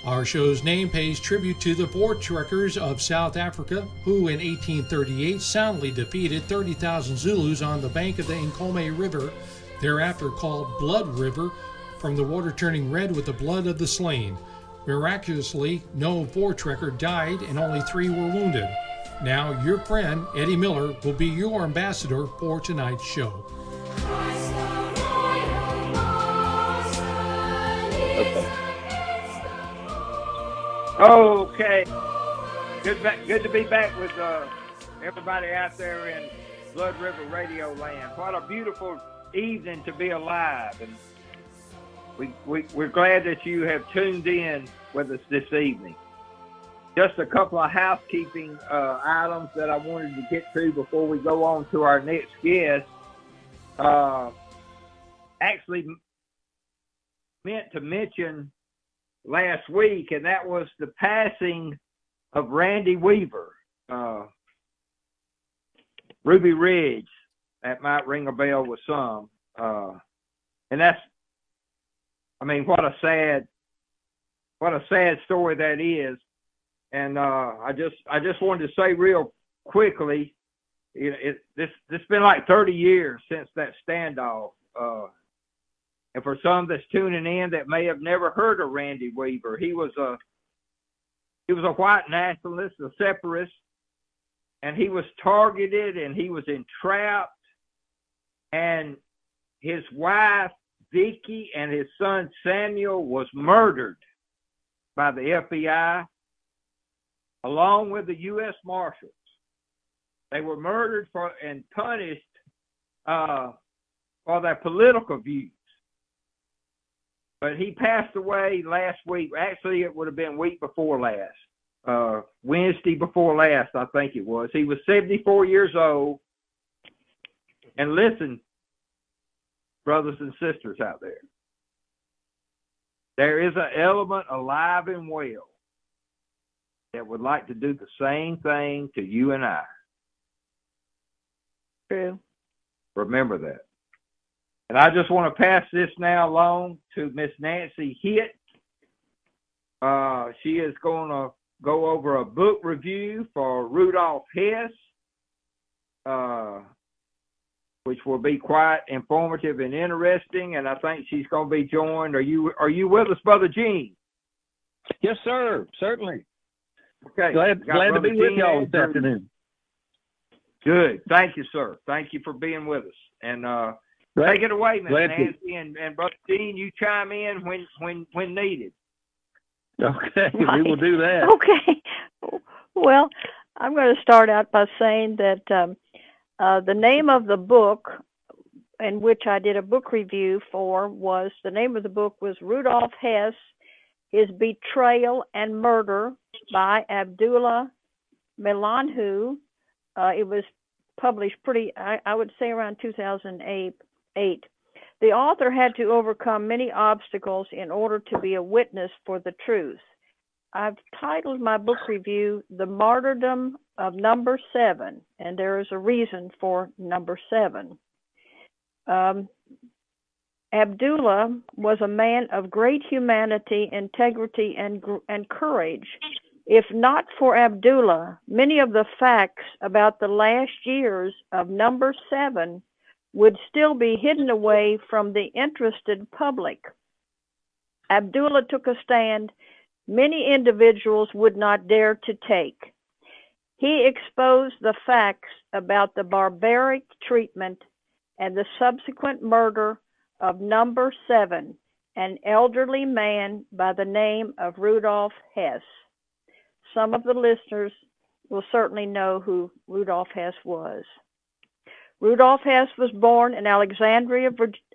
Our show's name pays tribute to the Voortrekkers of South Africa, who in 1838 soundly defeated 30,000 Zulus on the bank of the Nkomo River, thereafter called Blood River, from the water turning red with the blood of the slain. Miraculously, no Voortrekker died and only 3 were wounded. Now, your friend, Eddie Miller, will be your ambassador for tonight's show. Okay. Good to be back with everybody out there in Blood River Radio Land. What a beautiful evening to be alive. And we're glad that you have tuned in with us this evening. Just a couple of housekeeping items that I wanted to get to before we go on to our next guest. Actually meant to mention last week, and that was the passing of Randy Weaver. Ruby Ridge, that might ring a bell with some. And that's, I mean, what a sad story that is. And I just wanted to say real quickly, this been like 30 years since that standoff. And for some that's tuning in that may have never heard of Randy Weaver, he was a white nationalist, a separatist, and he was targeted and he was entrapped. And his wife Vicky and his son Samuel was murdered by the FBI, along with the U.S. Marshals. They were murdered and punished for their political views. But he passed away last week. Actually, it would have been week before last. Wednesday before last, I think it was. He was 74 years old. And listen, brothers and sisters out there is an element alive and well that would like to do the same thing to you and I. True. Remember that. And I just want to pass this now along to Miss Nancy Hitt. She is going to go over a book review for Rudolph Hess, which will be quite informative and interesting. And I think she's going to be joined. Are you with us, Brother Gene? Yes, sir. Certainly. Okay. Glad to be with y'all this afternoon. Good. Thank you, sir. Thank you for being with us. And take it away, Miss Nancy, and Brother Gene, you chime in when needed. Okay, we will do that. Okay. Well, I'm going to start out by saying that the name of the book in which I did a book review for was, the name of the book was Rudolph Hess, His Betrayal and Murder by Abdullah Melanhu. It was published I would say around 2008. The author had to overcome many obstacles in order to be a witness for the truth. I've titled my book review, The Martyrdom of Number 7, and there is a reason for number 7. Abdullah was a man of great humanity, integrity, and courage. If not for Abdullah, many of the facts about the last years of number 7 would still be hidden away from the interested public. Abdullah took a stand many individuals would not dare to take. He exposed the facts about the barbaric treatment and the subsequent murder of number 7, an elderly man by the name of Rudolph Hess. Some of the listeners will certainly know who Rudolph Hess was. Rudolph Hess was born in Alexandria,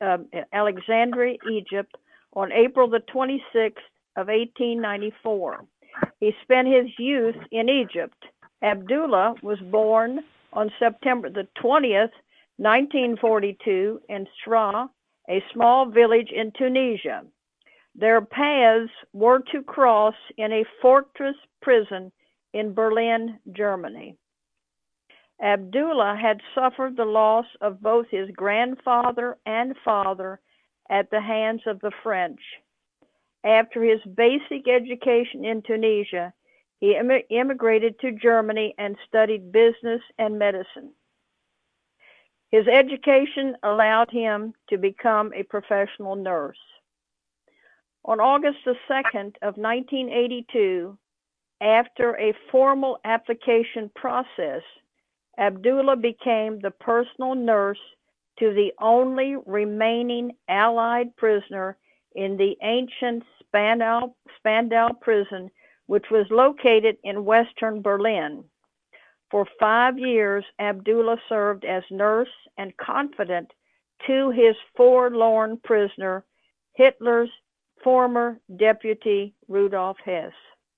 Egypt on April the 26th of 1894. He spent his youth in Egypt. Abdullah was born on September the 20th, 1942 in Sra, a small village in Tunisia. Their paths were to cross in a fortress prison in Berlin, Germany. Abdullah had suffered the loss of both his grandfather and father at the hands of the French. After his basic education in Tunisia, he immigrated to Germany and studied business and medicine. His education allowed him to become a professional nurse. On August the 2nd of 1982, after a formal application process, Abdullah became the personal nurse to the only remaining Allied prisoner in the ancient Spandau prison, which was located in western Berlin. For 5 years, Abdullah served as nurse and confidant to his forlorn prisoner, Hitler's former deputy Rudolf Hess.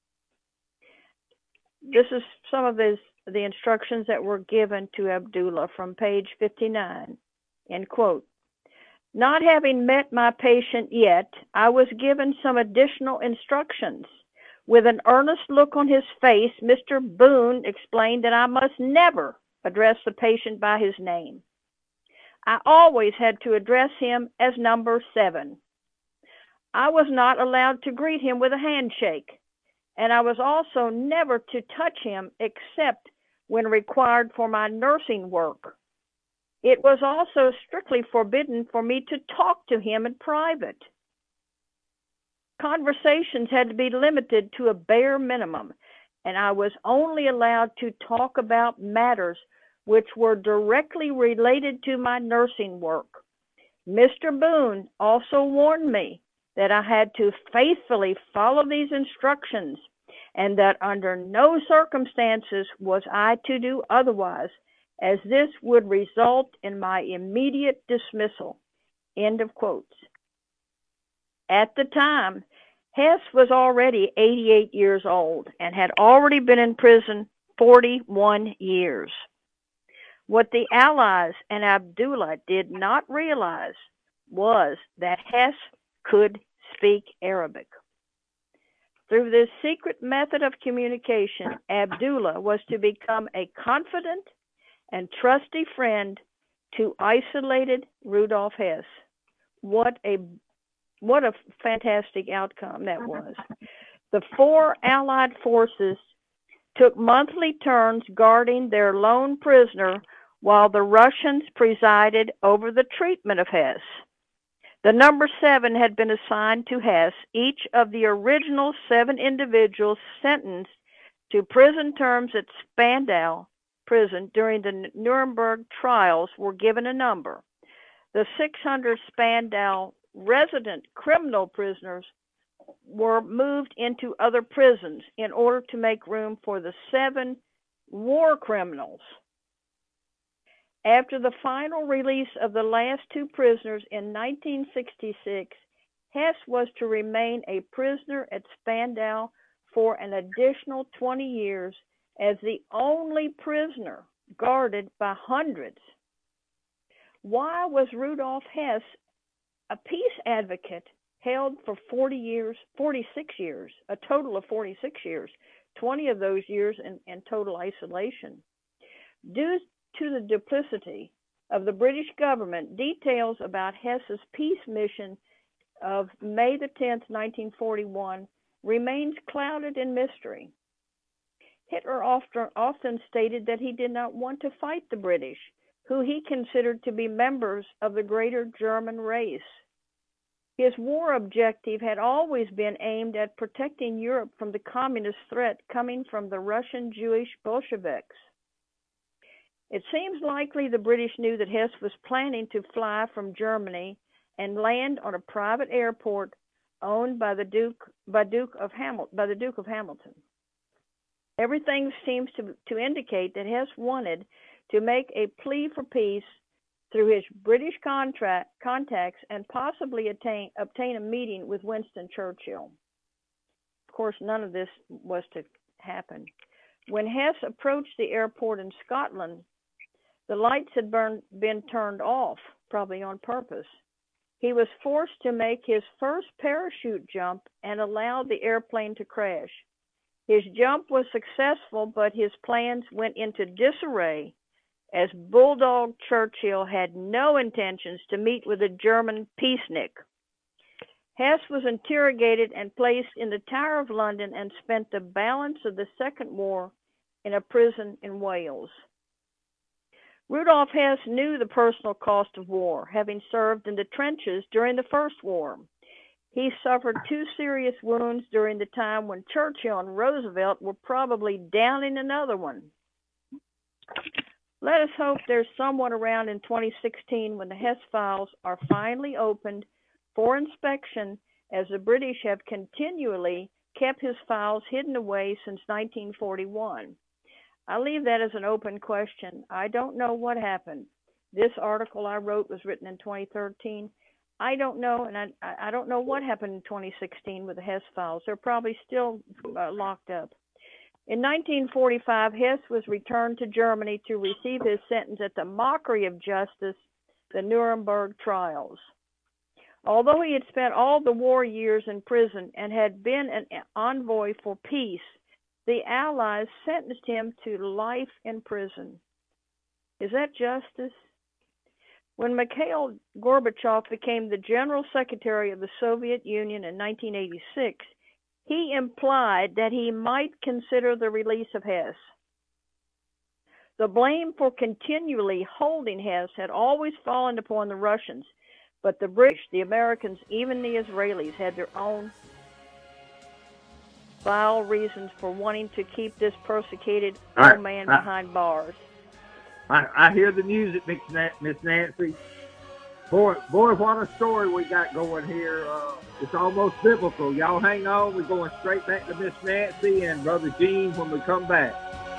This is some of the instructions that were given to Abdullah from page 59. End quote. Not having met my patient yet, I was given some additional instructions. With an earnest look on his face, Mr. Boone explained that I must never address the patient by his name. I always had to address him as number 7. I was not allowed to greet him with a handshake, and I was also never to touch him except when required for my nursing work. It was also strictly forbidden for me to talk to him in private. Conversations had to be limited to a bare minimum, and I was only allowed to talk about matters which were directly related to my nursing work. Mr. Boone also warned me that I had to faithfully follow these instructions and that under no circumstances was I to do otherwise, as this would result in my immediate dismissal. End of quotes. At the time, Hess was already 88 years old and had already been in prison 41 years. What the Allies and Abdullah did not realize was that Hess could speak Arabic. Through this secret method of communication, Abdullah was to become a confident and trusty friend to isolated Rudolf Hess. What a fantastic outcome that was. The 4 Allied forces took monthly turns guarding their lone prisoner while the Russians presided over the treatment of Hess. The number 7 had been assigned to Hess. Each of the original 7 individuals sentenced to prison terms at Spandau prison during the Nuremberg trials were given a number. The 600 Spandau resident criminal prisoners were moved into other prisons in order to make room for the 7 war criminals. After the final release of the last 2 prisoners in 1966, Hess was to remain a prisoner at Spandau for an additional 20 years as the only prisoner guarded by hundreds. Why was Rudolf Hess a peace advocate held for 46 years, a total of 46 years, 20 of those years in total isolation? Due to the duplicity of the British government, details about Hess's peace mission of May the 10th, 1941 remains clouded in mystery. Hitler often stated that he did not want to fight the British, who he considered to be members of the greater German race. His war objective had always been aimed at protecting Europe from the communist threat coming from the Russian Jewish Bolsheviks. It seems likely the British knew that Hess was planning to fly from Germany and land on a private airport owned by the Duke of Hamilton. Everything seems to indicate that Hess wanted to make a plea for peace through his British contacts and possibly obtain a meeting with Winston Churchill. Of course, none of this was to happen. When Hess approached the airport in Scotland, the lights had been turned off, probably on purpose. He was forced to make his first parachute jump and allowed the airplane to crash. His jump was successful, but his plans went into disarray as Bulldog Churchill had no intentions to meet with a German peacenik. Hess was interrogated and placed in the Tower of London and spent the balance of the Second War in a prison in Wales. Rudolf Hess knew the personal cost of war, having served in the trenches during the First War. He suffered 2 serious wounds during the time when Churchill and Roosevelt were probably downing another one. Let us hope there's someone around in 2016 when the Hess files are finally opened for inspection, as the British have continually kept his files hidden away since 1941. I leave that as an open question. I don't know what happened. This article I wrote was written in 2013. I don't know, and I don't know what happened in 2016 with the Hess files. They're probably still locked up. In 1945, Hess was returned to Germany to receive his sentence at the mockery of justice, the Nuremberg trials. Although he had spent all the war years in prison and had been an envoy for peace, the Allies sentenced him to life in prison. Is that justice? When Mikhail Gorbachev became the General Secretary of the Soviet Union in 1986, he implied that he might consider the release of Hess. The blame for continually holding Hess had always fallen upon the Russians, but the British, the Americans, even the Israelis had their own vile reasons for wanting to keep this persecuted old man behind bars. I hear the music, Miss Nancy. Boy, what a story we got going here. It's almost biblical. Y'all hang on. We're going straight back to Miss Nancy and Brother Gene when we come back.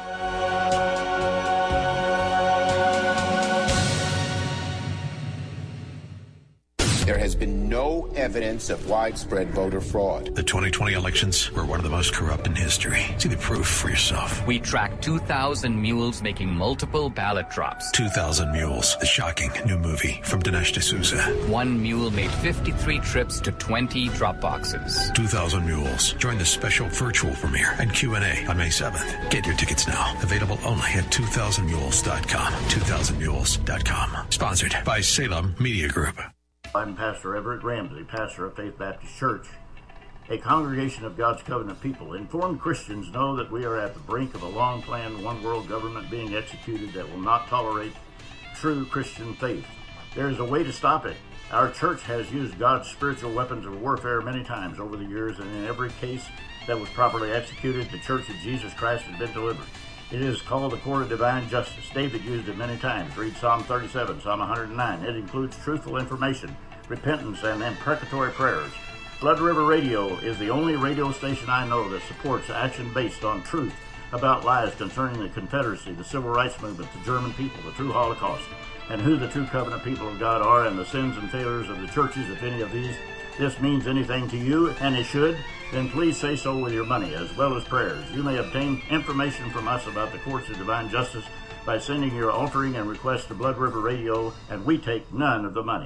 There has been no evidence of widespread voter fraud. The 2020 elections were one of the most corrupt in history. See the proof for yourself. We tracked 2,000 mules making multiple ballot drops. 2,000 Mules, the shocking new movie from Dinesh D'Souza. One mule made 53 trips to 20 drop boxes. 2,000 Mules. Join the special virtual premiere and Q&A on May 7th. Get your tickets now. Available only at 2000mules.com. 2000mules.com. Sponsored by Salem Media Group. I'm Pastor Everett Ramsey, pastor of Faith Baptist Church, a congregation of God's covenant people. Informed Christians know that we are at the brink of a long-planned one-world government being executed that will not tolerate true Christian faith. There is a way to stop it. Our church has used God's spiritual weapons of warfare many times over the years, and in every case that was properly executed, the Church of Jesus Christ has been delivered. It is called the Court of Divine Justice. David used it many times. Read Psalm 37, Psalm 109. It includes truthful information, repentance, and imprecatory prayers. Blood River Radio is the only radio station I know that supports action based on truth about lies concerning the Confederacy, the Civil Rights Movement, the German people, the true Holocaust, and who the true covenant people of God are, and the sins and failures of the churches. If any of this means anything to you, and it should, then please say so with your money as well as prayers. You may obtain information from us about the courts of divine justice by sending your altering and request to Blood River Radio, and we take none of the money.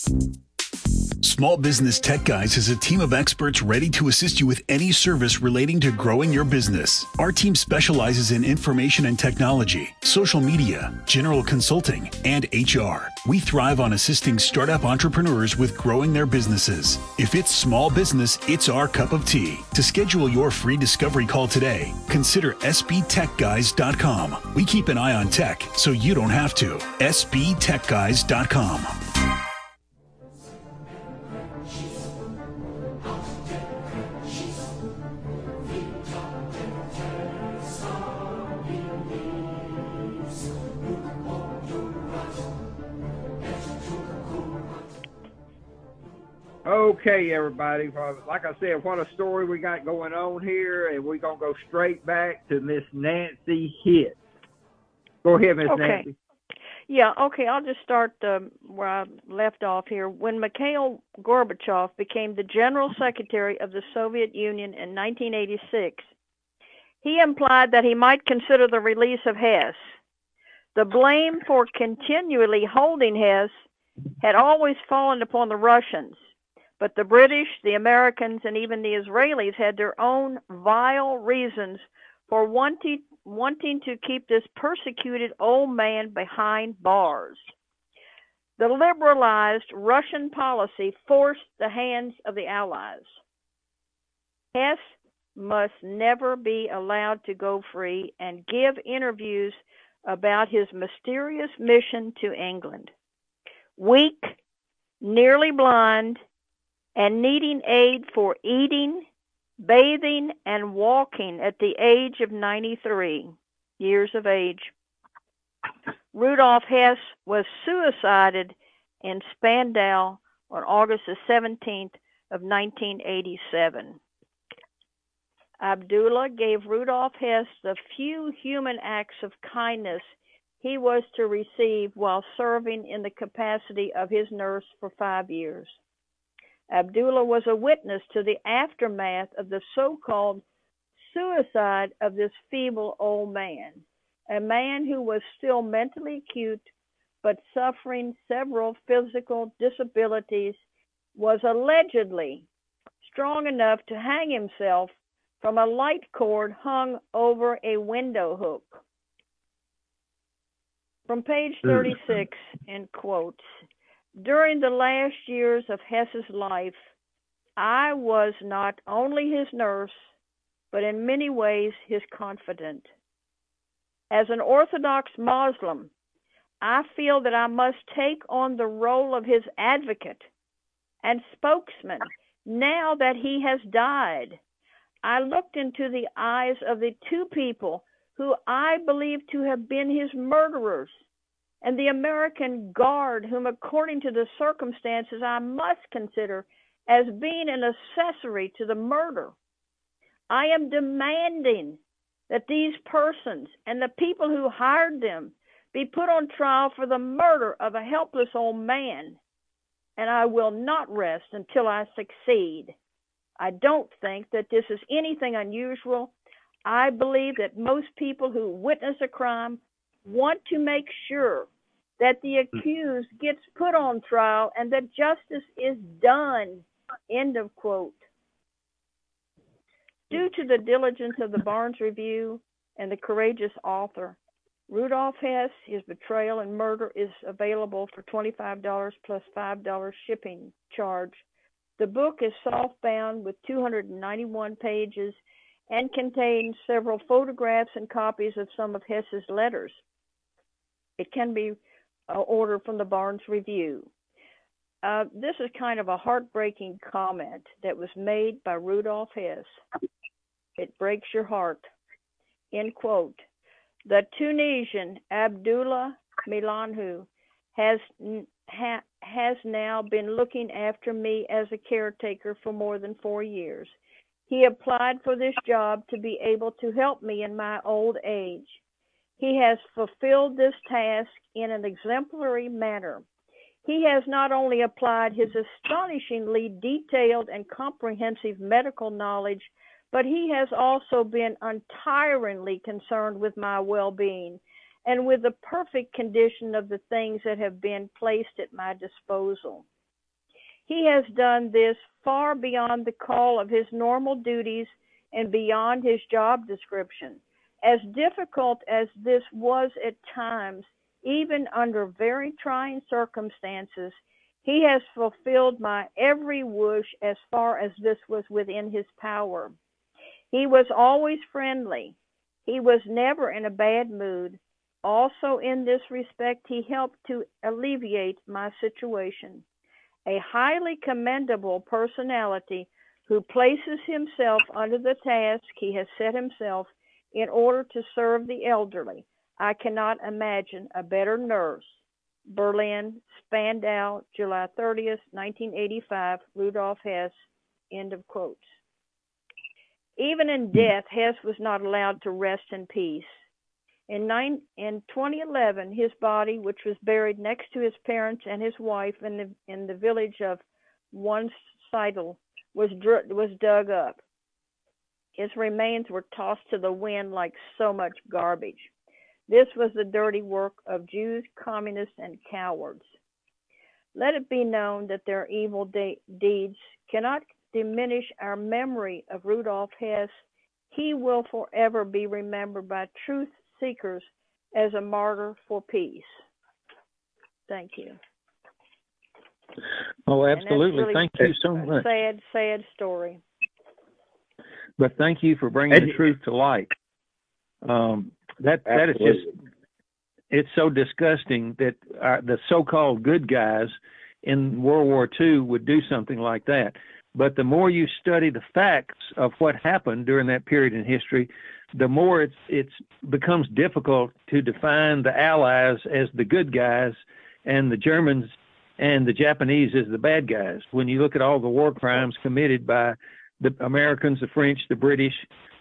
Small Business Tech Guys is a team of experts ready to assist you with any service relating to growing your business. Our team specializes in information and technology, social media, general consulting, and HR. We thrive on assisting startup entrepreneurs with growing their businesses. If it's small business, it's our cup of tea. To schedule your free discovery call today, consider sbtechguys.com. We keep an eye on tech so you don't have to. sbtechguys.com. Okay, everybody. Like I said, what a story we got going on here, and we're going to go straight back to Miss Nancy Hitt. Go ahead, Miss Nancy. Yeah, okay, I'll just start where I left off here. When Mikhail Gorbachev became the General Secretary of the Soviet Union in 1986, he implied that he might consider the release of Hess. The blame for continually holding Hess had always fallen upon the Russians. But the British, the Americans, and even the Israelis had their own vile reasons for wanting to keep this persecuted old man behind bars. The liberalized Russian policy forced the hands of the Allies. Hess must never be allowed to go free and give interviews about his mysterious mission to England. Weak, nearly blind, and needing aid for eating, bathing, and walking at the age of 93 years of age, Rudolf Hess was suicided in Spandau on August the 17th of 1987. Abdullah gave Rudolf Hess the few human acts of kindness he was to receive while serving in the capacity of his nurse for 5 years. Abdullah was a witness to the aftermath of the so-called suicide of this feeble old man, a man who was still mentally acute but suffering several physical disabilities, was allegedly strong enough to hang himself from a light cord hung over a window hook. From page 36, in quotes, during the last years of Hess's life, I was not only his nurse, but in many ways his confidant. As an Orthodox Muslim, I feel that I must take on the role of his advocate and spokesman now that he has died. I looked into the eyes of the two people who I believe to have been his murderers, and the American guard whom, according to the circumstances, I must consider as being an accessory to the murder. I am demanding that these persons and the people who hired them be put on trial for the murder of a helpless old man, and I will not rest until I succeed. I don't think that this is anything unusual. I believe that most people who witness a crime want to make sure that the accused gets put on trial and that justice is done. End of quote. Due to the diligence of the Barnes Review and the courageous author, Rudolf Hess, his betrayal and murder is available for $25 plus $5 shipping charge. The book is softbound with 291 pages and contains several photographs and copies of some of Hess's letters. It can be ordered from the Barnes Review. This is kind of a heartbreaking comment that was made by Rudolf Hess. It breaks your heart. End quote. The Tunisian Abdullah Milanhu has now been looking after me as a caretaker for more than 4 years. He applied for this job to be able to help me in my old age. He has fulfilled this task in an exemplary manner. He has not only applied his astonishingly detailed and comprehensive medical knowledge, but he has also been untiringly concerned with my well-being and with the perfect condition of the things that have been placed at my disposal. He has done this far beyond the call of his normal duties and beyond his job description. As difficult as this was at times, even under very trying circumstances, he has fulfilled my every wish as far as this was within his power. He was always friendly. He was never in a bad mood. Also, in this respect, he helped to alleviate my situation. A highly commendable personality who places himself under the task he has set himself in order to serve the elderly. I cannot imagine a better nurse. Berlin, Spandau, July 30th, 1985, Rudolf Hess, end of quotes. Even in death, Hess was not allowed to rest in peace. In 2011, his body, which was buried next to his parents and his wife in the village of Wonsiedel, was dug up. His remains were tossed to the wind like so much garbage. This was the dirty work of Jews, communists, and cowards. Let it be known that their evil deeds cannot diminish our memory of Rudolf Hess. He will forever be remembered by truth seekers as a martyr for peace. Thank you. Oh, absolutely. Really thank you so much. Sad story. But thank you for bringing the truth to light. That is just, it's so disgusting that the so-called good guys in World War II would do something like that. But the more you study the facts of what happened during that period in history, the more it becomes difficult to define the Allies as the good guys and the Germans and the Japanese as the bad guys. When you look at all the war crimes committed by the Americans, the French, the British,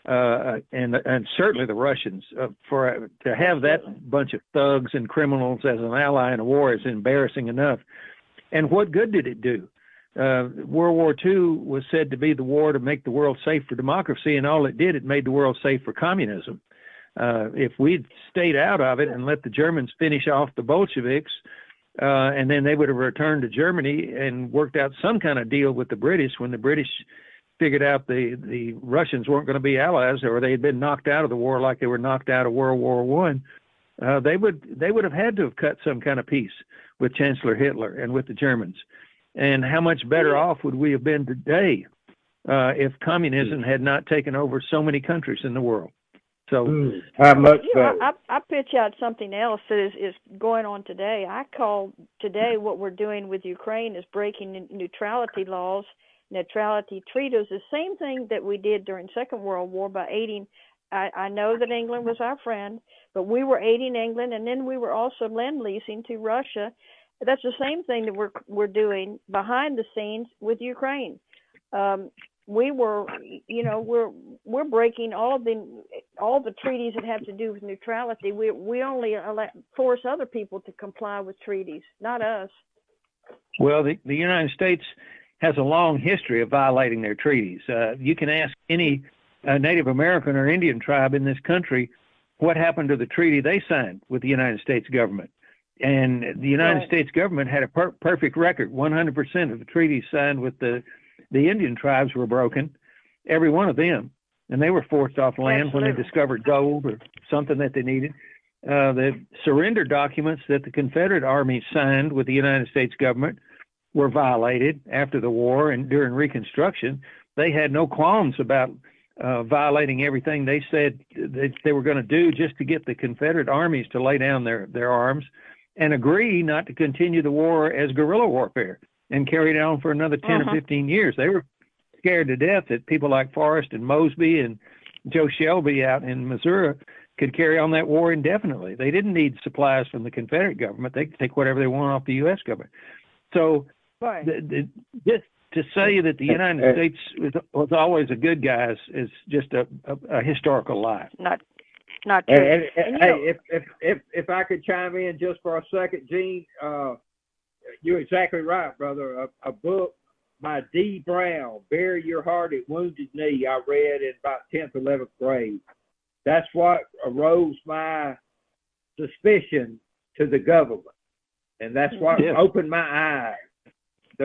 and certainly the Russians, to have that bunch of thugs and criminals as an ally in a war is embarrassing enough. And what good did it do? World War II was said to be the war to make the world safe for democracy, and all it did, it made the world safe for communism. If we'd stayed out of it and let the Germans finish off the Bolsheviks, and then they would have returned to Germany and worked out some kind of deal with the British when the British figured out the Russians weren't going to be allies, or they had been knocked out of the war like they were knocked out of World War I, they would have had to have cut some kind of peace with Chancellor Hitler and with the Germans. And how much better off would we have been today if communism had not taken over so many countries in the world? So how much better? I pitch out something else that is going on today. I call today what we're doing with Ukraine is breaking neutrality laws, neutrality treaties, the same thing that we did during Second World War by aiding. I know that England was our friend, but we were aiding England, and then we were also lend-leasing to Russia. That's the same thing that we're doing behind the scenes with Ukraine. We were, we're breaking all the treaties that have to do with neutrality. We only force other people to comply with treaties, not us. Well, the United States has a long history of violating their treaties. You can ask any Native American or Indian tribe in this country what happened to the treaty they signed with the United States government. And the United States government had a perfect record. 100% of the treaties signed with the Indian tribes were broken, every one of them. And they were forced off land when they discovered gold or something that they needed. The surrender documents that the Confederate Army signed with the United States government were violated after the war and during Reconstruction. They had no qualms about violating everything they said that they were going to do just to get the Confederate armies to lay down their arms and agree not to continue the war as guerrilla warfare and carry it on for another 10 or 15 years. They were scared to death that people like Forrest and Mosby and Joe Shelby out in Missouri could carry on that war indefinitely. They didn't need supplies from the Confederate government. They could take whatever they want off the U.S. government. So just to say that the United States was always a good guy is just a historical lie. Not true. And if I could chime in just for a second, Gene, you're exactly right, brother. A book by D. Brown, Bury Your Heart at Wounded Knee, I read in about 10th, 11th grade. That's what arose my suspicion to the government. And that's what opened my eyes.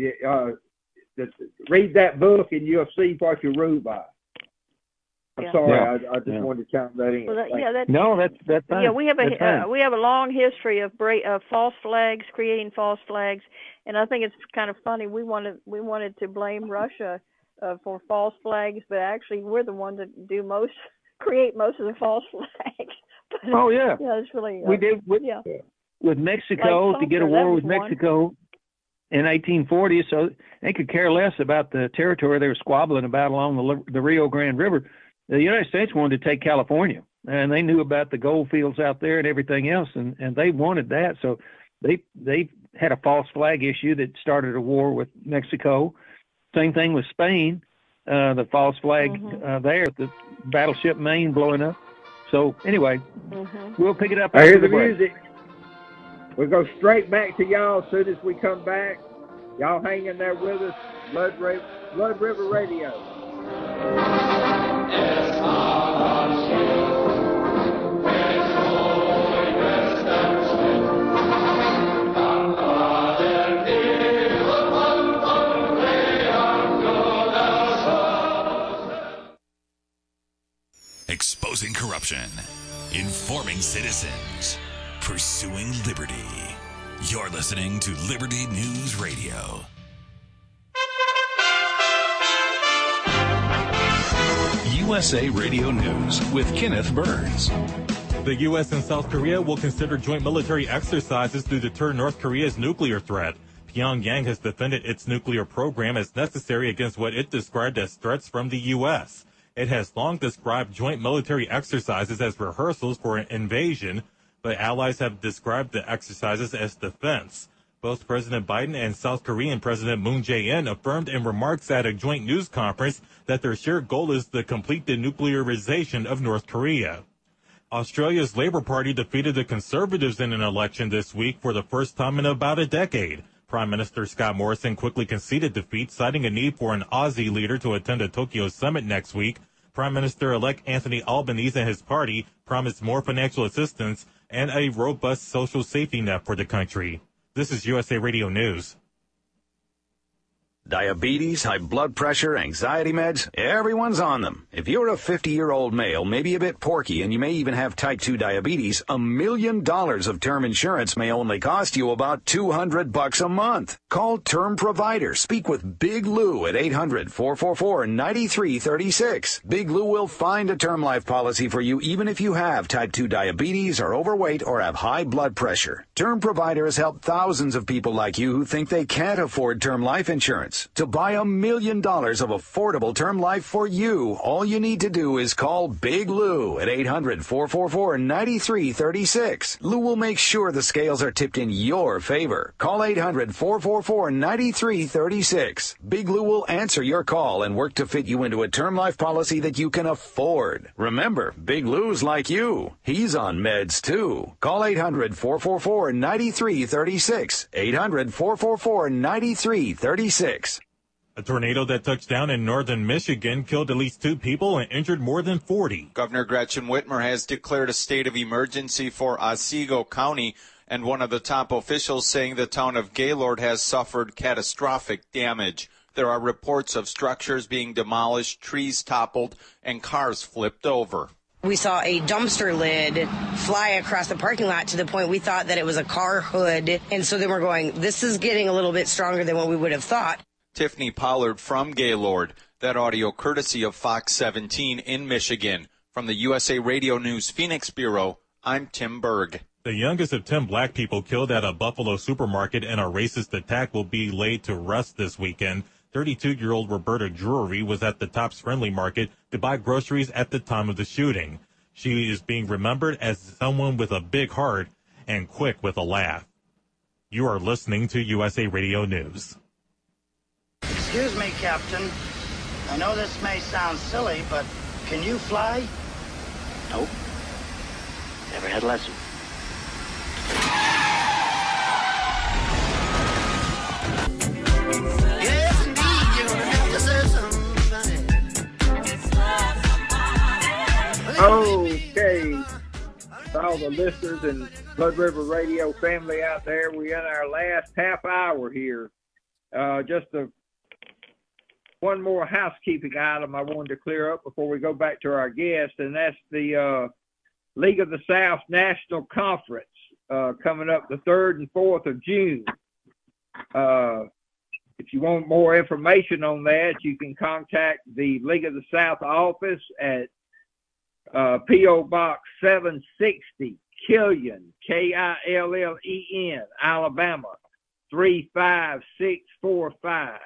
Read that book and you'll see what you're ruled by. I'm sorry, I just wanted to chime that in. Well, that's fine. Yeah, we have a long history of false flags, creating false flags, and I think it's kind of funny. We wanted to blame Russia for false flags, but actually we're the ones that create most of the false flags. Oh yeah, it's really we did with Mexico to get a war with Mexico in 1840. So they could care less about the territory they were squabbling about along the Rio Grande River. The United States wanted to take California, and they knew about the gold fields out there and everything else, and they wanted that. So they had a false flag issue that started a war with Mexico. Same thing with Spain, the false flag there, the battleship Maine blowing up. So anyway, we'll pick it up after I hear the break. music. We'll go straight back to y'all as soon as we come back. Y'all hang in there with us. Blood River Radio. Exposing corruption, informing citizens, pursuing liberty. You're listening to Liberty News Radio. USA Radio News with Kenneth Burns. The U.S. and South Korea will consider joint military exercises to deter North Korea's nuclear threat. Pyongyang has defended its nuclear program as necessary against what it described as threats from the U.S. It has long described joint military exercises as rehearsals for an invasion, but allies have described the exercises as defense. Both President Biden and South Korean President Moon Jae-in affirmed in remarks at a joint news conference that their shared goal is the complete denuclearization of North Korea. Australia's Labour Party defeated the Conservatives in an election this week for the first time in about a decade. Prime Minister Scott Morrison quickly conceded defeat, citing a need for an Aussie leader to attend a Tokyo summit next week. Prime Minister-elect Anthony Albanese and his party promised more financial assistance and a robust social safety net for the country. This is USA Radio News. Diabetes, high blood pressure, anxiety meds, everyone's on them. If you're a 50-year-old male, maybe a bit porky, and you may even have type 2 diabetes, $1 million of term insurance may only cost you about $200 a month. Call Term Provider. Speak with Big Lou at 800-444-9336. Big Lou will find a term life policy for you even if you have type 2 diabetes, are overweight, or have high blood pressure. Term Provider has helped thousands of people like you who think they can't afford term life insurance. To buy $1 million of affordable term life for you, all you need to do is call Big Lou at 800-444-9336. Lou will make sure the scales are tipped in your favor. Call 800-444-9336. Big Lou will answer your call and work to fit you into a term life policy that you can afford. Remember, Big Lou's like you. He's on meds too. Call 800-444-9336. 800-444-9336. A tornado that touched down in northern Michigan killed at least 2 people and injured more than 40. Governor Gretchen Whitmer has declared a state of emergency for Otsego County, and one of the top officials saying the town of Gaylord has suffered catastrophic damage. There are reports of structures being demolished, trees toppled, and cars flipped over. We saw a dumpster lid fly across the parking lot to the point we thought that it was a car hood. And so then we're going, this is getting a little bit stronger than what we would have thought. Tiffany Pollard from Gaylord. That audio courtesy of Fox 17 in Michigan. From the USA Radio News Phoenix Bureau, I'm Tim Berg. The youngest of 10 black people killed at a Buffalo supermarket in a racist attack will be laid to rest this weekend. 32-year-old Roberta Drury was at the Tops Friendly Market to buy groceries at the time of the shooting. She is being remembered as someone with a big heart and quick with a laugh. You are listening to USA Radio News. Excuse me, Captain. I know this may sound silly, but can you fly? Nope. Never had a lesson. Yes, indeed, you're gonna have to say something. Okay. To all the listeners and Blood River Radio family out there, we're in our last half hour here. One more housekeeping item I wanted to clear up before we go back to our guest, and that's the League of the South National Conference coming up the 3rd and 4th of June. If you want more information on that, you can contact the League of the South office at P.O. Box 760, Killen, Killen, Alabama, 35645.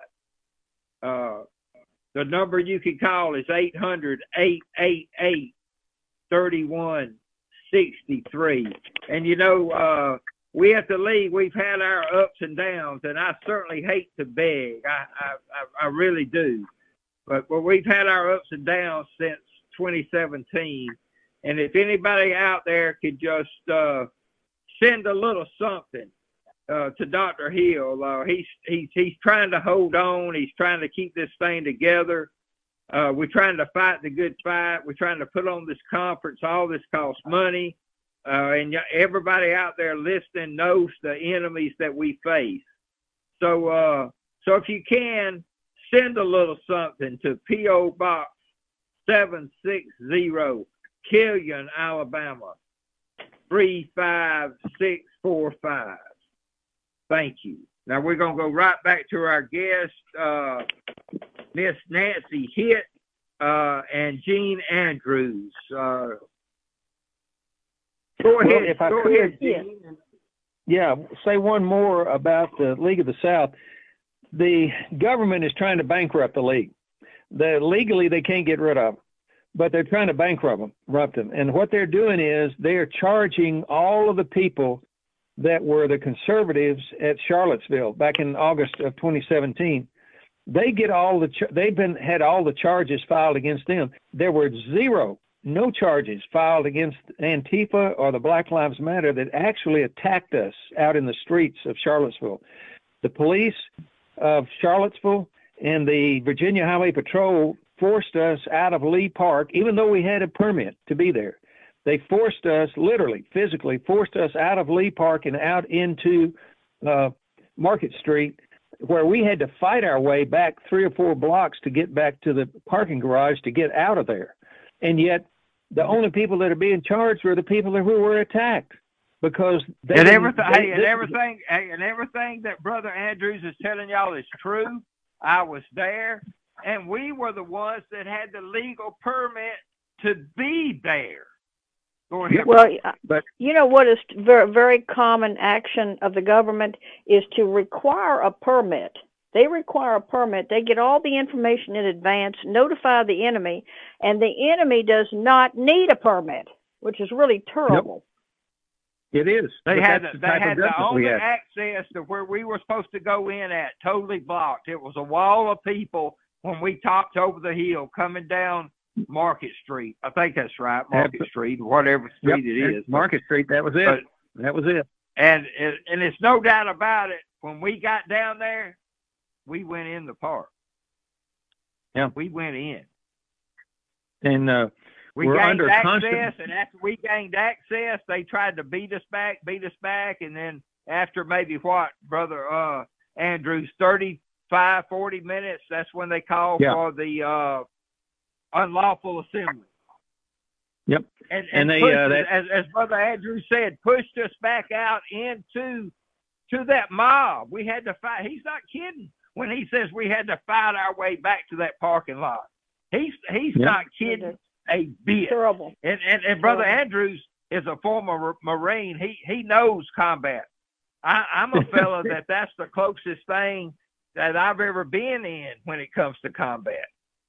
The number you can call is 800-888-3163. And you know, we at the league, we've had our ups and downs, and I certainly hate to beg. I really do. But we've had our ups and downs since 2017. And if anybody out there could just send a little something to Dr. Hill. He's trying to hold on. He's trying to keep this thing together. We're trying to fight the good fight. We're trying to put on this conference. All this costs money. And everybody out there listening knows the enemies that we face. So if you can, send a little something to P.O. Box 760, Killen, Alabama, 35645. Thank you. Now we're going to go right back to our guest, Miss Nancy Hitt and Gene Andrews. Go ahead. If I go could, ahead, Gene. Yeah, say one more about the League of the South. The government is trying to bankrupt the league. Legally, they can't get rid of them, but they're trying to bankrupt them. And what they're doing is they're charging all of the people that were the conservatives at Charlottesville back in August of 2017. They get had all the charges filed against them. There were no charges filed against Antifa or the Black Lives Matter that actually attacked us out in the streets of Charlottesville. The police of Charlottesville and the Virginia Highway Patrol forced us out of Lee Park, even though we had a permit to be there. They forced us, literally, physically forced us out of Lee Park and out into Market Street, where we had to fight our way back 3 or 4 blocks to get back to the parking garage to get out of there. And yet the only people that are being charged were the people who were attacked, because everything that Brother Andrews is telling y'all is true. I was there, and we were the ones that had the legal permit to be there. Go ahead. Well, but you know what is very, very common action of the government is to require a permit. They require a permit. They get all the information in advance, notify the enemy, and the enemy does not need a permit, which is really terrible. Yep. It is. They had the only access to where we were supposed to go in at totally blocked. It was a wall of people when we topped over the hill coming down Market Street. I think that's right, Market Street, whatever street it is. Market Street, that was it. That was it. And it's no doubt about it, when we got down there, we went in the park. Yeah. We went in. And we gained access, and after we gained access, they tried to beat us back, and then after maybe Brother Andrews, 35, 40 minutes, that's when they called for the unlawful assembly. Yep. And they, as Brother Andrews said, pushed us back out into that mob. We had to fight. He's not kidding when he says we had to fight our way back to that parking lot. He's not kidding a bit. Terrible. And Brother Andrews is a former Marine. He knows combat. I'm a fellow that's the closest thing that I've ever been in when it comes to combat.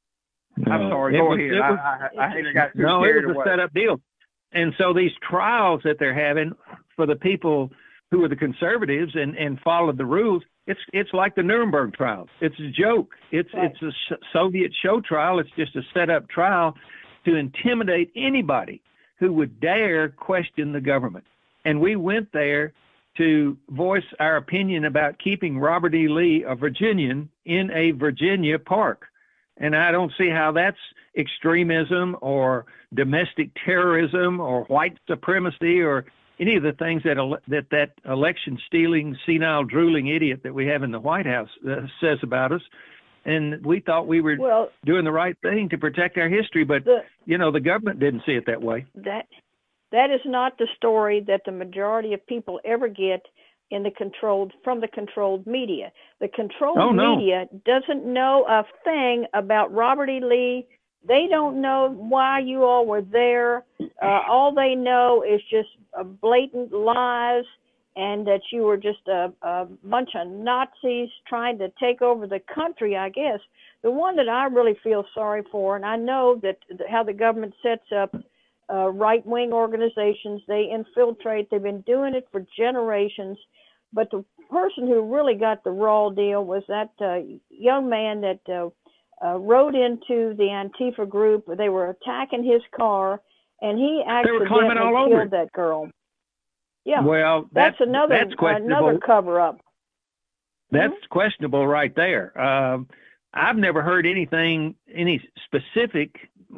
I'm sorry. Go ahead. I got too scared it was a set-up deal. And so these trials that they're having for the people who are the conservatives and followed the rules, it's like the Nuremberg trials. It's a joke. It's a Soviet show trial. It's just a set-up trial to intimidate anybody who would dare question the government. And we went there to voice our opinion about keeping Robert E. Lee, a Virginian, in a Virginia park. And I don't see how that's extremism or domestic terrorism or white supremacy or any of the things that election-stealing, senile, drooling idiot that we have in the White House says about us. And we thought we were doing the right thing to protect our history, but, the government didn't see it that way. That is not the story that the majority of people ever get from the controlled media. The controlled media doesn't know a thing about Robert E. Lee. They don't know why you all were there. All they know is just blatant lies, and that you were just a bunch of Nazis trying to take over the country, I guess. The one that I really feel sorry for, and I know that how the government sets up right-wing organizations, they infiltrate. They've been doing it for generations. But the person who really got the raw deal was that young man that rode into the Antifa group. They were attacking his car, and he accidentally killed that girl. Yeah, well, that's another cover-up. That's questionable right there. I've never heard any specific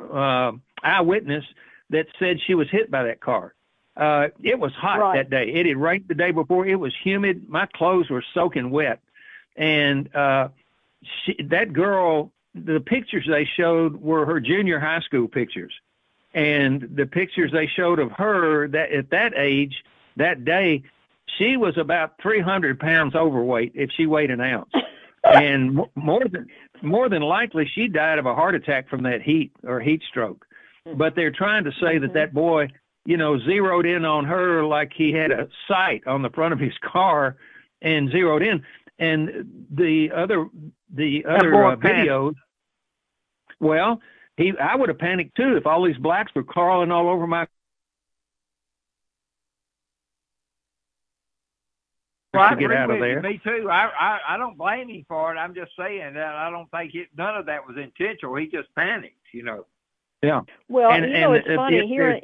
eyewitness that said she was hit by that car. It was hot that day. It had rained the day before. It was humid. My clothes were soaking wet. And that girl, the pictures they showed were her junior high school pictures. And the pictures they showed of her that at that age, that day, she was about 300 pounds overweight if she weighed an ounce. And more than likely, she died of a heart attack from that heat or heat stroke. But they're trying to say that boy, zeroed in on her like he had a sight on the front of his car and zeroed in. And the other videos, well, I would have panicked too if all these blacks were crawling all over my. Well, to get out of there. Me too. I don't blame him for it. I'm just saying that I don't think none of that was intentional. He just panicked, Yeah. Well, it's funny here.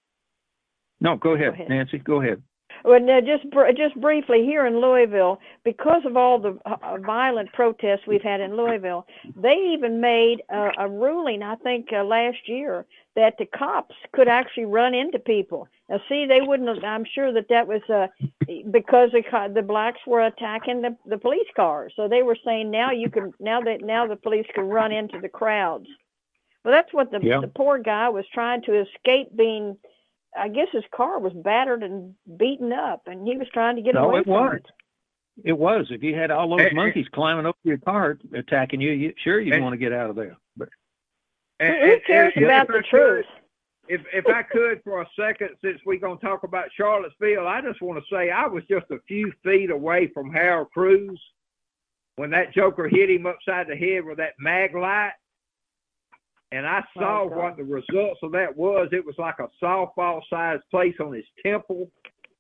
No, go ahead, Nancy. Go ahead. Well, now, just briefly, here in Louisville, because of all the violent protests we've had in Louisville, they even made a ruling, I think, last year, that the cops could actually run into people. Now, see, they wouldn't. I'm sure that was because the blacks were attacking the police cars. So they were saying now the police can run into the crowds. Well, that's what the poor guy was trying to escape being. I guess his car was battered and beaten up, and he was trying to get away from it. It was. If you had all those monkeys climbing over your car attacking you, you'd want to get out of there. But who cares about the truth? If I could for a second, since we're going to talk about Charlottesville, I just want to say I was just a few feet away from Harold Cruz when that joker hit him upside the head with that mag light. And I saw what the results of that was. It was like a softball-sized place on his temple.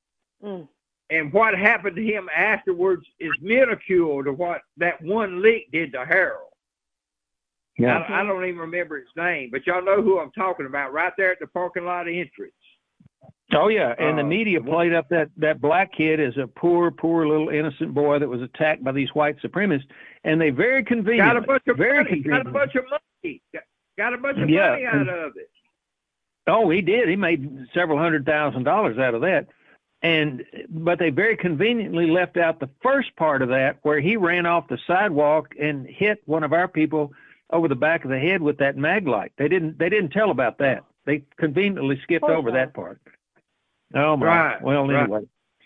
And what happened to him afterwards is minuscule to what that one lick did to Harold. Yeah. I don't even remember his name, but y'all know who I'm talking about, right there at the parking lot entrance. Oh, yeah, and the media played up that black kid as a poor little innocent boy that was attacked by these white supremacists, and they very conveniently got a bunch of money. Got a bunch of money out of it. Oh, he did. He made several $100,000 out of that. But they very conveniently left out the first part of that where he ran off the sidewalk and hit one of our people over the back of the head with that mag light. They didn't tell about that. They conveniently skipped over that part. Oh my. Right. Well, anyway.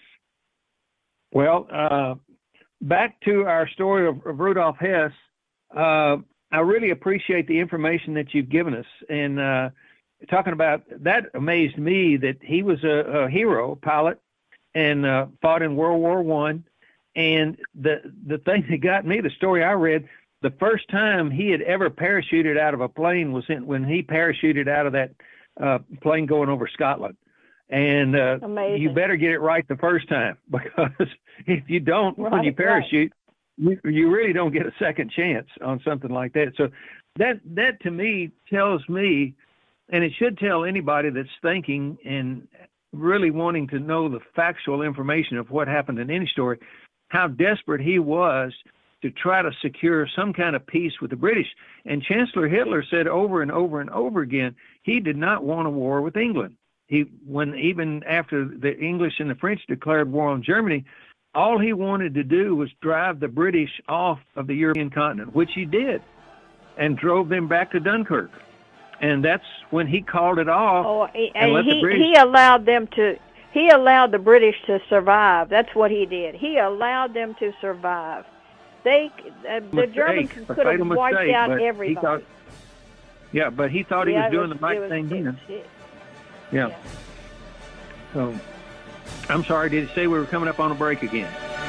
Well, back to our story of Rudolph Hess. I really appreciate the information that you've given us, and talking about that amazed me that he was a hero pilot and fought in World War I. And the thing that got me, the story I read, the first time he had ever parachuted out of a plane was when he parachuted out of that plane going over Scotland. And you better get it right the first time, because if you don't, when you parachute, you really don't get a second chance on something like that. So that to me tells me, and it should tell anybody that's thinking and really wanting to know the factual information of what happened in any story, how desperate he was to try to secure some kind of peace with the British. And Chancellor Hitler said over and over and over again, he did not want a war with England. Even after the English and the French declared war on Germany, all he wanted to do was drive the British off of the European continent, which he did, and drove them back to Dunkirk. And that's when he called it off. He allowed the British to survive. That's what he did. He allowed them to survive. The Germans could have wiped out everybody. But he thought he was doing the right thing then. Yeah. So, I'm sorry, did it say we were coming up on a break again?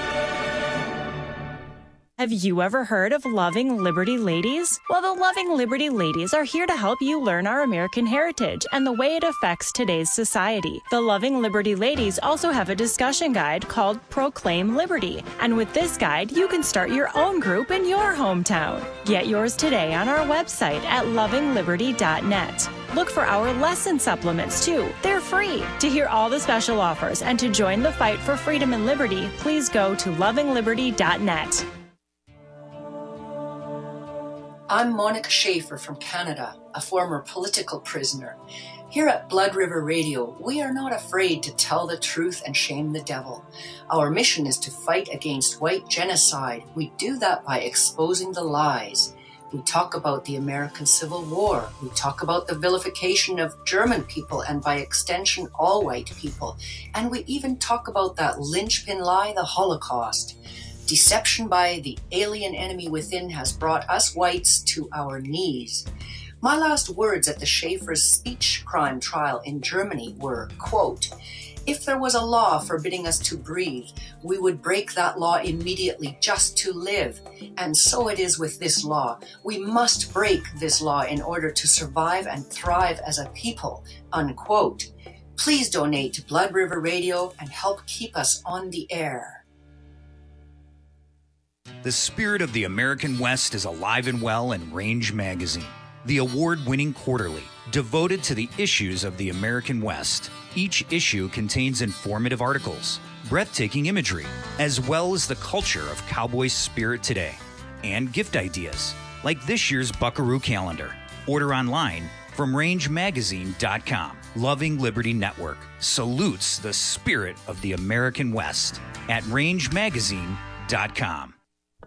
Have you ever heard of Loving Liberty Ladies? Well, the Loving Liberty Ladies are here to help you learn our American heritage and the way it affects today's society. The Loving Liberty Ladies also have a discussion guide called Proclaim Liberty. And with this guide, you can start your own group in your hometown. Get yours today on our website at lovingliberty.net. Look for our lesson supplements, too. They're free. To hear all the special offers and to join the fight for freedom and liberty, please go to lovingliberty.net. I'm Monica Schaefer from Canada, a former political prisoner. Here at Blood River Radio, we are not afraid to tell the truth and shame the devil. Our mission is to fight against white genocide. We do that by exposing the lies. We talk about the American Civil War. We talk about the vilification of German people and by extension all white people. And we even talk about that linchpin lie, the Holocaust. Deception by the alien enemy within has brought us whites to our knees. My last words at the Schaefer's speech crime trial in Germany were, quote, "If there was a law forbidding us to breathe, we would break that law immediately just to live. And so it is with this law. We must break this law in order to survive and thrive as a people," unquote. Please donate to Blood River Radio and help keep us on the air. The spirit of the American West is alive and well in Range Magazine, the award-winning quarterly devoted to the issues of the American West. Each issue contains informative articles, breathtaking imagery, as well as the culture of cowboy spirit today, and gift ideas, like this year's Buckaroo calendar. Order online from rangemagazine.com. Loving Liberty Network salutes the spirit of the American West at rangemagazine.com.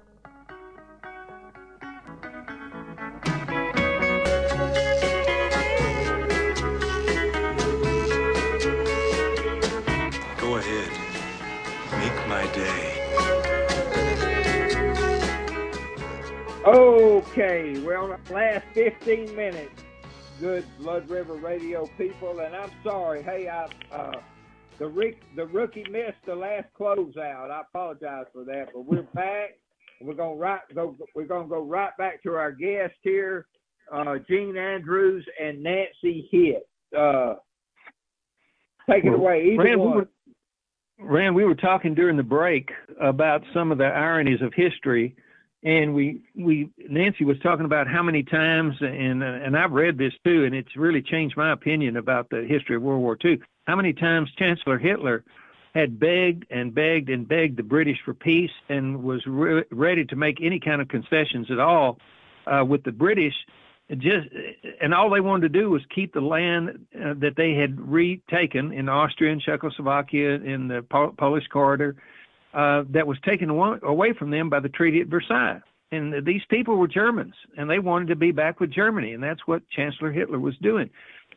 Go ahead. Make my day. Okay, we're on the last 15 minutes. Good Blood River Radio people, and I'm sorry. Hey, the rookie missed the last closeout. I apologize for that, but we're back. We're gonna go right back to our guest here, Gene Andrews and Nancy Hitt. Take it away, either one. Rand, we were talking during the break about some of the ironies of history, and Nancy was talking about how many times, and I've read this too, and it's really changed my opinion about the history of World War II. How many times Chancellor Hitler had begged and begged and begged the British for peace and was ready to make any kind of concessions at all with the British. And all they wanted to do was keep the land that they had retaken in Austria and Czechoslovakia, in the Polish corridor, that was taken away from them by the Treaty at Versailles. And these people were Germans, and they wanted to be back with Germany, and that's what Chancellor Hitler was doing.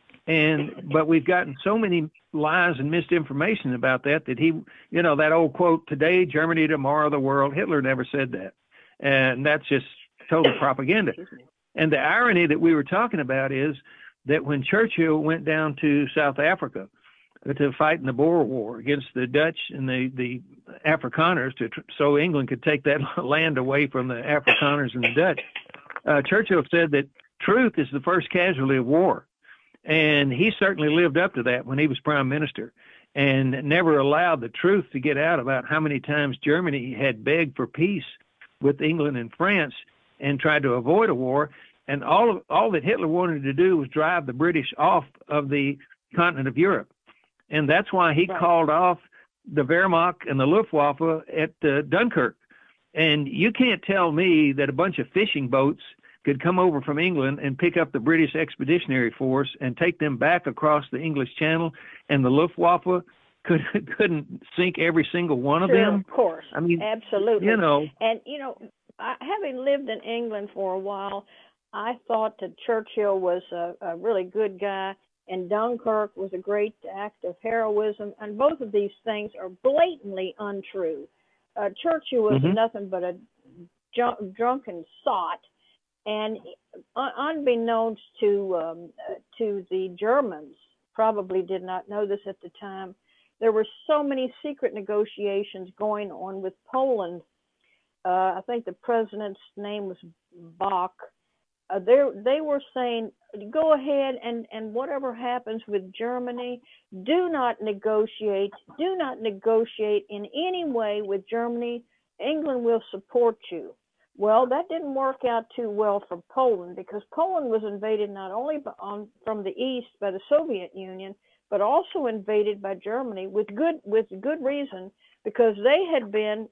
But we've gotten so many lies and misinformation about that he, that old quote, "Today Germany, tomorrow the world." Hitler never said that, and that's just total propaganda. And the irony that we were talking about is that when Churchill went down to South Africa to fight in the Boer War against the Dutch and the Afrikaners, so England could take that land away from the Afrikaners and the Dutch, Churchill said that truth is the first casualty of war. And he certainly lived up to that when he was prime minister, and never allowed the truth to get out about how many times Germany had begged for peace with England and France and tried to avoid a war. And all that Hitler wanted to do was drive the British off of the continent of Europe. And that's why he called off the Wehrmacht and the Luftwaffe at Dunkirk. And you can't tell me that a bunch of fishing boats could come over from England and pick up the British Expeditionary Force and take them back across the English Channel, and the Luftwaffe couldn't sink every single one of them. Of course. I mean, absolutely. And having lived in England for a while, I thought that Churchill was a really good guy, and Dunkirk was a great act of heroism, and both of these things are blatantly untrue. Churchill was nothing but a drunken sot, and unbeknownst to the Germans, probably did not know this at the time, there were so many secret negotiations going on with Poland. I think the president's name was Bach. They were saying, go ahead and whatever happens with Germany, do not negotiate in any way with Germany. England will support you. Well, that didn't work out too well for Poland, because Poland was invaded not only from the east by the Soviet Union, but also invaded by Germany with good reason, because they had been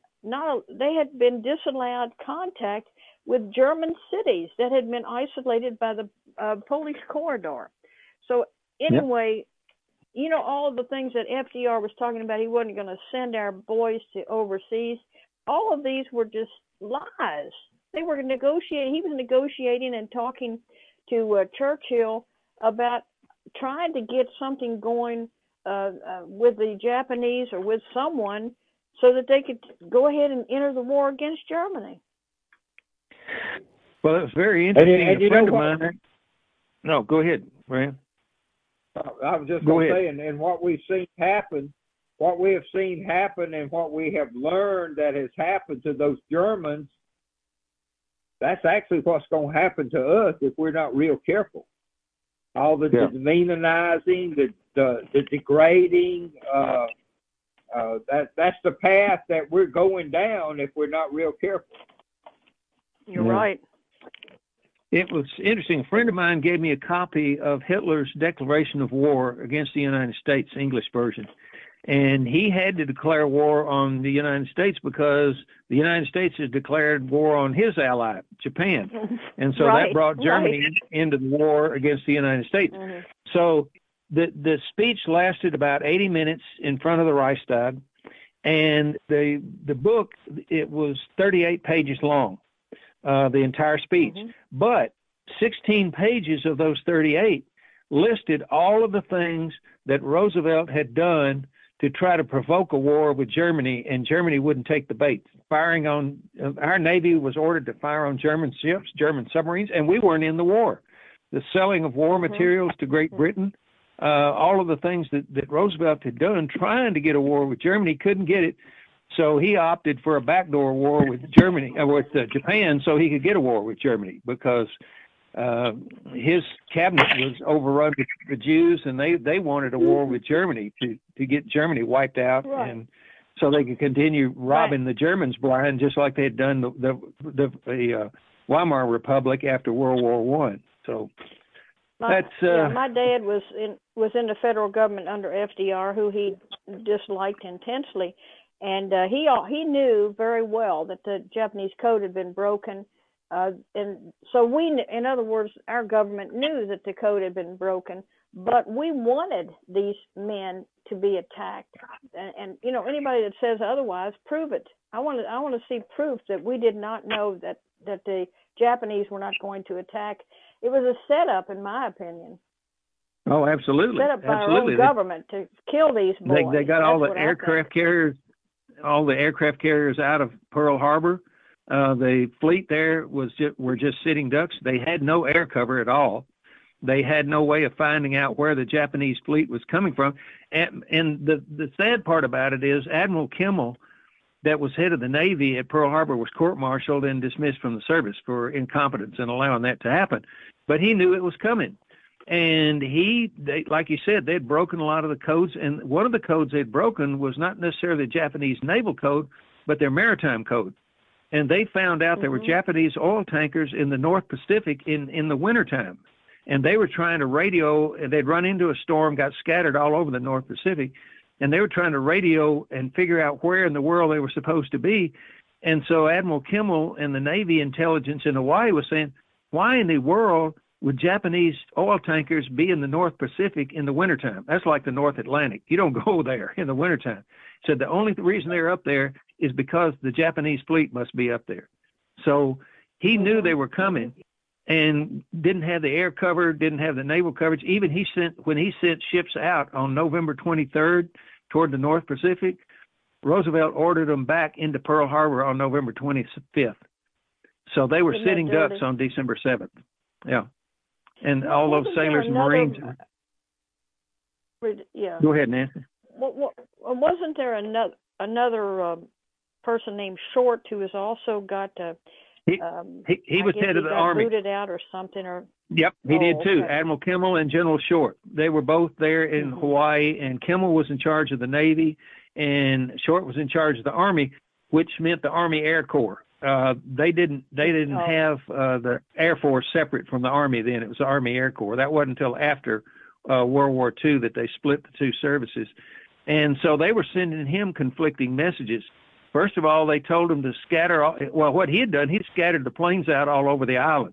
disallowed contact with German cities that had been isolated by the Polish corridor. So anyway, all of the things that FDR was talking about, he wasn't going to send our boys to overseas. All of these were just lies. They were negotiating. He was negotiating and talking to Churchill about trying to get something going with the Japanese or with someone so that they could go ahead and enter the war against Germany. Well, it was very interesting. And a friend of mine. No, go ahead, Brian. I was just going to say, and what we've seen happen, what we have seen happen, and what we have learned that has happened to those Germans, that's actually what's going to happen to us if we're not real careful. All the demonizing, the degrading, that's the path that we're going down if we're not real careful. You're right. It was interesting. A friend of mine gave me a copy of Hitler's Declaration of War against the United States, English version. And he had to declare war on the United States because the United States has declared war on his ally, Japan. And so that brought Germany into the war against the United States. Mm-hmm. So the speech lasted about 80 minutes in front of the Reichstag. And the book, it was 38 pages long. The entire speech. Mm-hmm. But 16 pages of those 38 listed all of the things that Roosevelt had done to try to provoke a war with Germany, and Germany wouldn't take the bait. Firing on our Navy was ordered to fire on German ships, German submarines, and we weren't in the war. The selling of war materials to Great Britain, all of the things that Roosevelt had done trying to get a war with Germany, couldn't get it. So he opted for a backdoor war with Germany, with Japan, so he could get a war with Germany because his cabinet was overrun with the Jews, and they wanted a war with Germany to get Germany wiped out, and so they could continue robbing the Germans blind, just like they had done the Weimar Republic after World War I. So that's my dad was in the federal government under FDR, who he disliked intensely. And he knew very well that the Japanese code had been broken, and so in other words, our government knew that the code had been broken, but we wanted these men to be attacked. And you know, anybody that says otherwise, prove it. I want to see proof that we did not know that the Japanese were not going to attack. It was a setup, in my opinion. Oh, absolutely. Set up by our own government to kill these boys. They got all the aircraft carriers. All the aircraft carriers out of Pearl Harbor. The fleet there were just sitting ducks. They had no air cover at all. They had no way of finding out where the Japanese fleet was coming from. And the sad part about it is Admiral Kimmel, that was head of the Navy at Pearl Harbor, was court-martialed and dismissed from the service for incompetence in allowing that to happen. But he knew it was coming. And they, like you said, they'd broken a lot of the codes. And one of the codes they'd broken was not necessarily the Japanese naval code, but their maritime code. And they found out there were Japanese oil tankers in the North Pacific in the wintertime. And they were trying to radio, and they'd run into a storm, got scattered all over the North Pacific. And they were trying to radio and figure out where in the world they were supposed to be. And so Admiral Kimmel and the Navy intelligence in Hawaii was saying, why in the world would Japanese oil tankers be in the North Pacific in the wintertime? That's like the North Atlantic. You don't go there in the wintertime. So the only reason they're up there is because the Japanese fleet must be up there. So he knew they were coming and didn't have the air cover, didn't have the naval coverage. Even when he sent ships out on November 23rd toward the North Pacific, Roosevelt ordered them back into Pearl Harbor on November 25th. So they were sitting ducks on December 7th. Yeah. And all those sailors and Marines. Yeah. Go ahead, Nancy. Wasn't there another person named Short who has also got he was head of the Army. Booted out or something, or yep, he did too. Okay. Admiral Kimmel and General Short. They were both there in Hawaii, and Kimmel was in charge of the Navy, and Short was in charge of the Army, which meant the Army Air Corps. They didn't have the Air Force separate from the Army then. It was the Army Air Corps. That wasn't until after World War II that they split the two services. And so they were sending him conflicting messages. First of all, they told him to scatter. Well, what he had done, he'd scattered the planes out all over the island,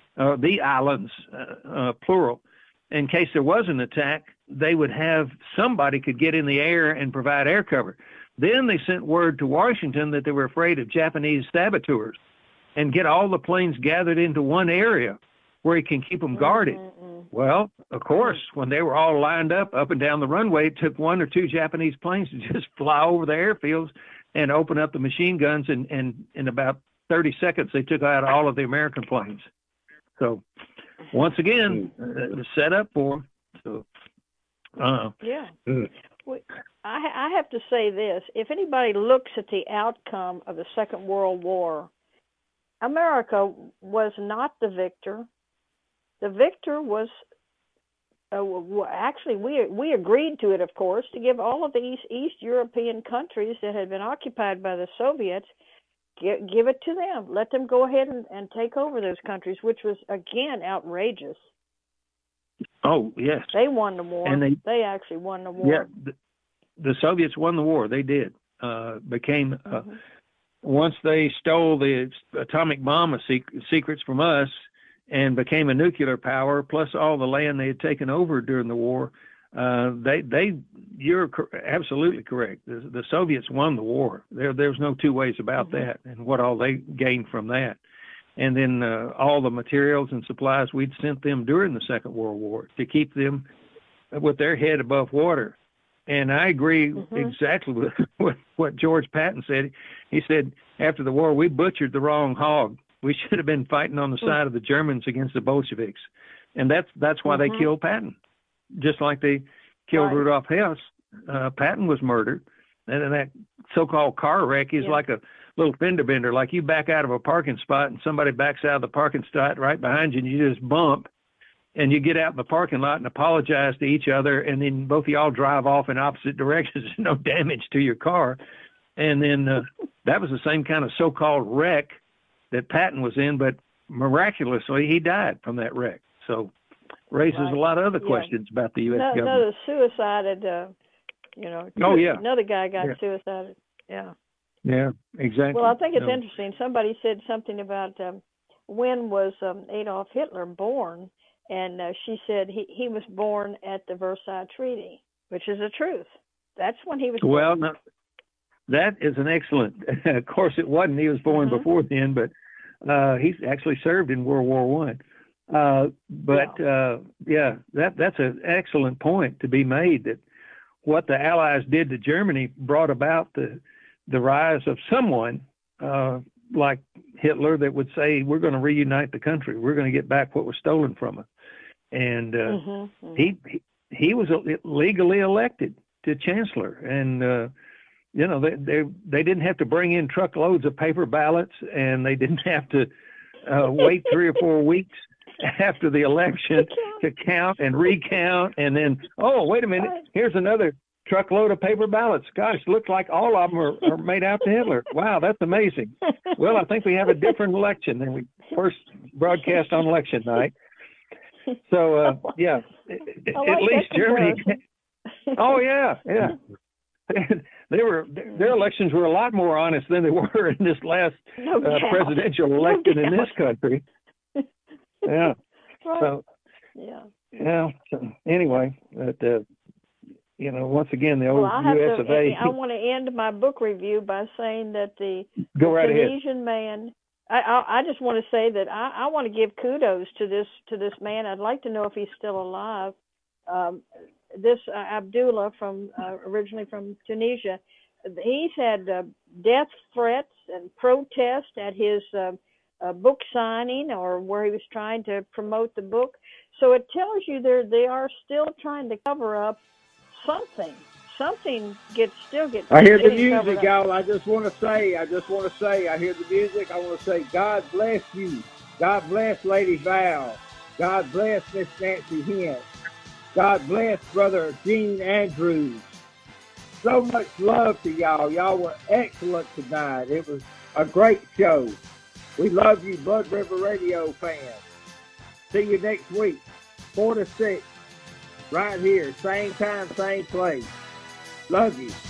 plural. In case there was an attack, they would have somebody could get in the air and provide air cover. Then they sent word to Washington that they were afraid of Japanese saboteurs. and get all the planes gathered into one area where he can keep them guarded. Well, of course, when they were all lined up and down the runway, it took 1 or 2 Japanese planes to just fly over the airfields and open up the machine guns, and in about 30 seconds, they took out all of the American planes. So, once again, it was set up for them. So, yeah. I have to say this. If anybody looks at the outcome of the Second World War, America was not the victor. The victor was, actually, we agreed to it, of course, to give all of the East European countries that had been occupied by the Soviets, give it to them. Let them go ahead and take over those countries, which was, again, outrageous. Oh, yes. They won the war. And they actually won the war. Yeah, the Soviets won the war. They did. Once they stole the atomic bomb secrets from us and became a nuclear power, plus all the land they had taken over during the war, you're absolutely correct. The Soviets won the war. There's no two ways about that, and what all they gained from that. And then all the materials and supplies we'd sent them during the Second World War to keep them with their head above water. And I agree exactly with what George Patton said. He said, after the war, we butchered the wrong hog. We should have been fighting on the side of the Germans against the Bolsheviks. And that's why they killed Patton. Just like they killed Rudolf Hess, Patton was murdered. And then that so-called car wreck is like a little fender bender. Like you back out of a parking spot and somebody backs out of the parking spot right behind you and you just bump. And you get out in the parking lot and apologize to each other, and then both of y'all drive off in opposite directions. There's no damage to your car. And then that was the same kind of so-called wreck that Patton was in, but miraculously he died from that wreck. So raises a lot of other questions about the U.S. government. Another suicided, another guy got suicided. Yeah. Yeah, exactly. Well, I think it's interesting. Somebody said something about when was Adolf Hitler born? And she said he was born at the Versailles Treaty, which is the truth. That's when he was born. Well, no, that is an excellent. Of course, it wasn't. He was born before then, but he's actually served in World War I. That's an excellent point to be made, that what the Allies did to Germany brought about the rise of someone like Hitler that would say, we're going to reunite the country. We're going to get back what was stolen from us. And he was legally elected to chancellor. And, they didn't have to bring in truckloads of paper ballots, and they didn't have to wait 3 or 4 weeks after the election to count and recount. And then, oh, wait a minute, here's another truckload of paper ballots. Gosh, looks like all of them are made out to Hitler. Wow, that's amazing. Well, I think we have a different election than we first broadcast on election night. So, at least Germany. Oh, yeah. Their elections were a lot more honest than they were in this last presidential election in this country. Yeah. So, So anyway, but, once again, the old U.S. of A. I want to end my book review by saying that the Tunisian man. I just want to say that I want to give kudos to this man. I'd like to know if he's still alive. This Abdullah originally from Tunisia, he's had death threats and protests at his book signing or where he was trying to promote the book. So it tells you they are still trying to cover up something. Something still gets. I hear the music, y'all. I just want to say, I hear the music. I want to say, God bless you. God bless Lady Val. God bless Miss Nancy Hint. God bless Brother Gene Andrews. So much love to y'all. Y'all were excellent tonight. It was a great show. We love you, Blood River Radio fans. See you next week, 4 to 6, right here, same time, same place. Love you.